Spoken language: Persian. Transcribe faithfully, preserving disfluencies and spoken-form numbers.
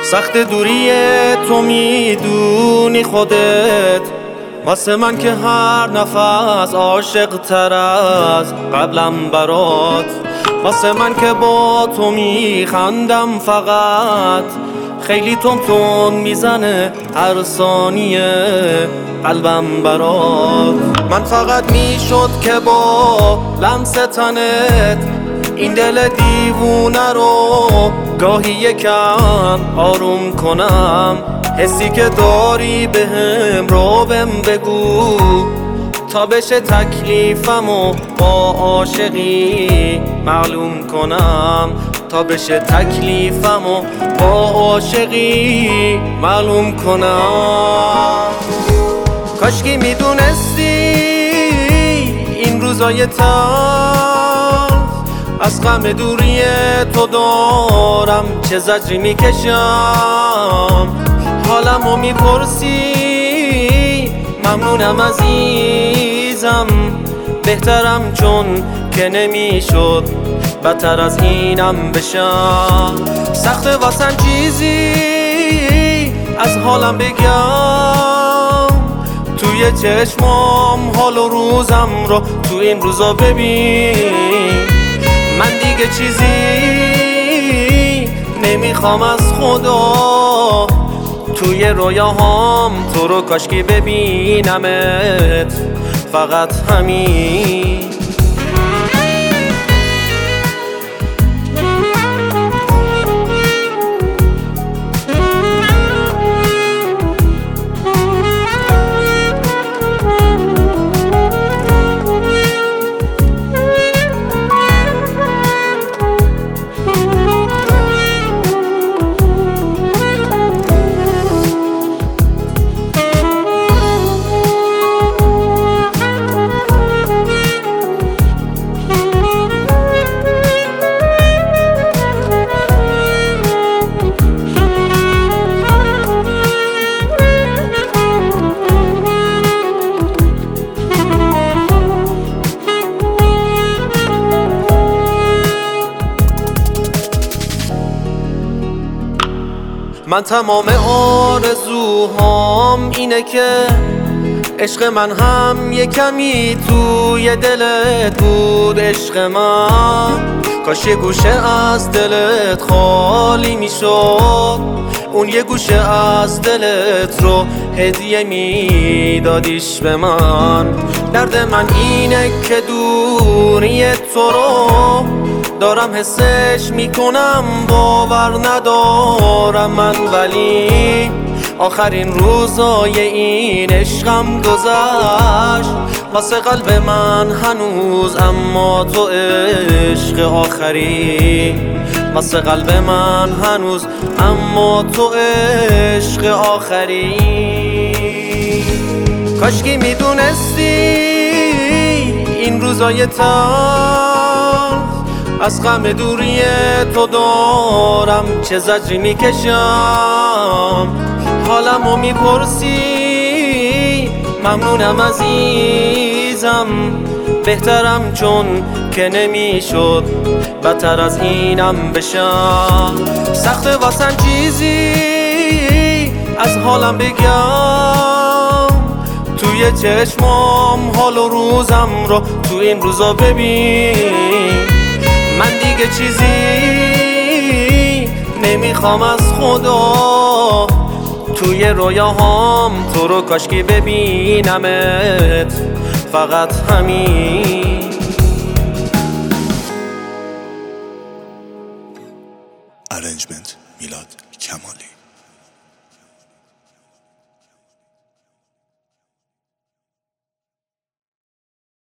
سخت دوری تو میدونی خودت، واسه من که هر نفس عاشق تر از قبلم برات، واسه من که با تو میخندم فقط خیلی تون تون میزنه هر ثانیه قلبم برات. من فقط میشد که با لمس تنت این دل دیوونه رو گاهی یکم آروم کنم، حسی که داری بهم رو بهم بگو تا بشه تکلیفم و با عاشقی معلوم کنم، تا بشه تکلیفم و با عاشقی معلوم کنم. کاشکی میدونستی این روزای تلخ از غم دوری تو دارم چه زجری میکشم، حالمو میپرسی ممنونم عزیزم، بهترم چون که نمیشد بدتر از اینم بشم. سخته واسم چیزی از حالم بگم، توی چشمام حال و روزم رو تو این روزا ببین، من دیگه چیزی نمیخوام از خدا، توی رویاهام تو رو کاشکی ببینمت، فقط همین. من تمام آرزوهام اینه که عشق من هم یه کمی توی دلت بود. عشق من کاش یه گوشه از دلت خالی میشد، اون یه گوشه از دلت رو هدیه میدادیش به من. درد من اینه که دوری تو رو دارم حسش میکنم، باور ندارم من، ولی آخرین روزای این عشقم گذشت واسه قلب من هنوز، اما تو عشق آخری واسه قلب من هنوز، اما تو عشق آخری. کاشکی میدونستی این روزای تلخ از غم دوری تو دارم چه زجری میکشم، حالمو میپرسی ممنونم عزیزم، بهترم چون که نمیشد بدتر از اینم بشم. سخته واسم چیزی از حالم بگم، توی چشمام حال و روزم رو تو این روزا ببین، من دیگه چیزی نمیخوام از خدا، توی رویاهام تو رو کاشکی ببینمت، فقط همین. ارنجمنت میلاد کمالی.